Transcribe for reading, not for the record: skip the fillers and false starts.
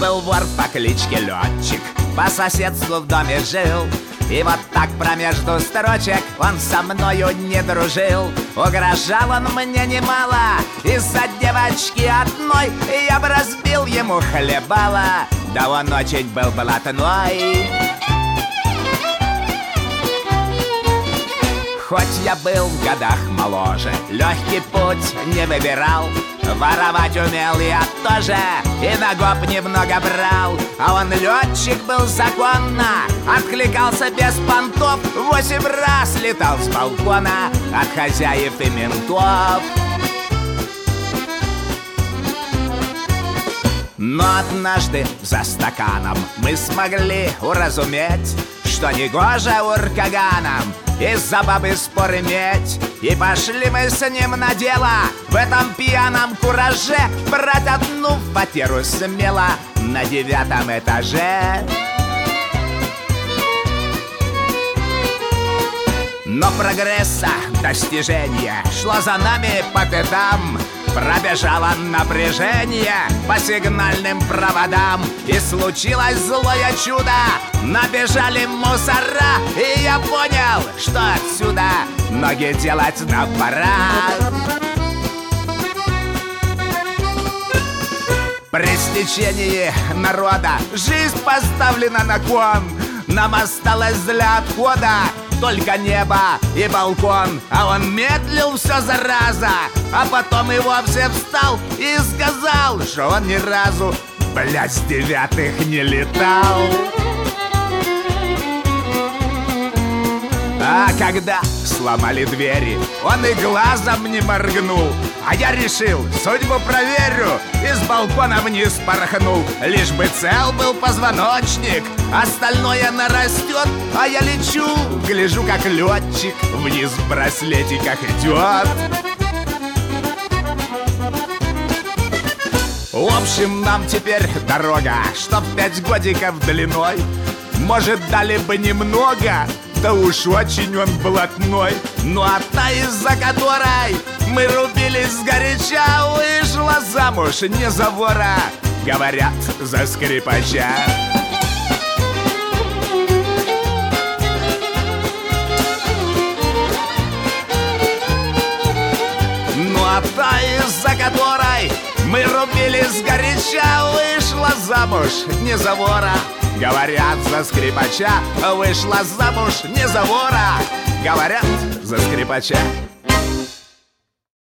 Жил-был вор по кличке Летчик, по соседству в доме жил. И вот так промежду строчек он со мною не дружил. Угрожал он мне немало из-за девочки одной. И я бы разбил ему хлебало, да он очень был блатной. Хоть я был в годах моложе, легкий путь не выбирал. Воровать умел я тоже, и на гоп немного брал. А он летчик был законно, откликался без понтов. 8 раз летал с балкона от хозяев и ментов. Но однажды за стаканом мы смогли уразуметь, что негоже уркаганам из-за бабы спор иметь. И пошли мы с ним на дело в этом пьяном кураже брать одну квартиру смело на 9-м этаже. Но прогресса, достижения шло за нами по пятам. Пробежало напряжение по сигнальным проводам. И случилось злое чудо, набежали мусора. И я понял, что отсюда ноги делать нам пора. При стечении народа жизнь поставлена на кон. Нам осталось для отхода только небо и балкон. А он медлил все зараза, а потом и вовсе встал и сказал, что он ни разу, блядь, с 9-х не летал. А когда сломали двери, он и глазом не моргнул. А я решил, судьбу проверю, и с балкона вниз порхнул. Лишь бы цел был позвоночник, остальное нарастет. А я лечу, гляжу, как летчик вниз в браслетиках идет. В общем, нам теперь дорога, чтоб 5 годиков длиной. Может, дали бы немного, да уж очень он блатной. Ну а та, из-за которой мы рубились сгоряча, вышла замуж не за вора, говорят, за скрипача. Ну а та, из-за которой мы рубились сгоряча, вышла замуж не за вора, говорят, за скрипача. Вышла замуж не за вора, говорят, за скрипача.